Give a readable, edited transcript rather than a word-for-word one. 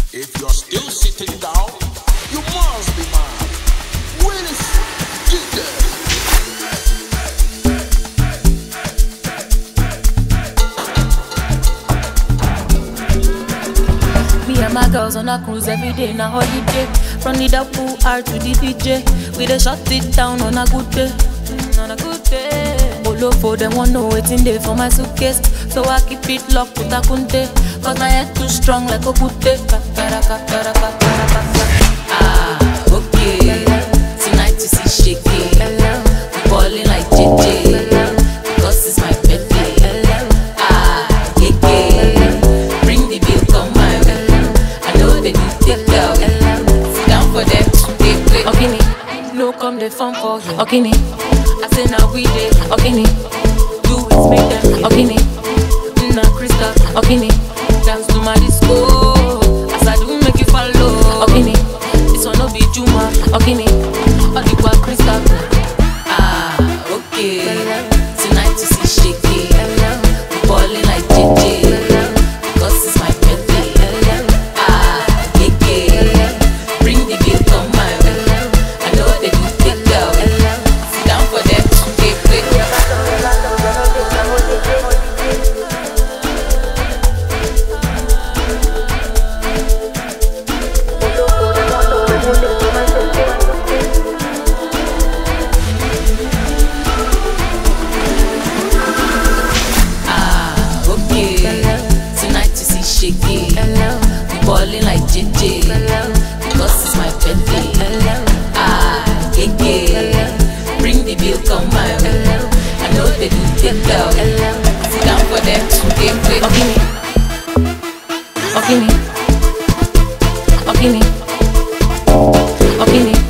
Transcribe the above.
If you're still sitting down, you must be mad. Willis, get there. Me and my girls on a cruise every day, na holiday. From the pool R to the DJ, we dey shut it down on a good day. On a good day. Olofo them want know waiting there for my suitcase, so I keep it locked with a kunte. Cause my head too strong like a kute. Ah, okay. Tonight you see shaky. We ballin' like JJ. Because it's my birthday. Ah, yeah. Bring the bill, come my way. I know they do take care. Sit down for them to take way. Okay, no come the phone for you. Okay, I say now we dey. Okay, do it, make them. Okay, na crystal. Okay, dance to my disco. As I do make you follow. Okay, this one no be Juma. Okay, all the qua crystal. Ah, okay. Tonight you see shaky. We ballin' like JJ. Because it's my birthday. Ah, yeah. Bring the bill, come my way. I know they do take care. Sit down for them to take way. Ah, okay. Tonight you see shaky. We ballin' like JJ. Because it's my birthday. Ah, yeah. Bring the bill, come my way. I know they do take care. Sit down for them to take way. Okay, okay, okay.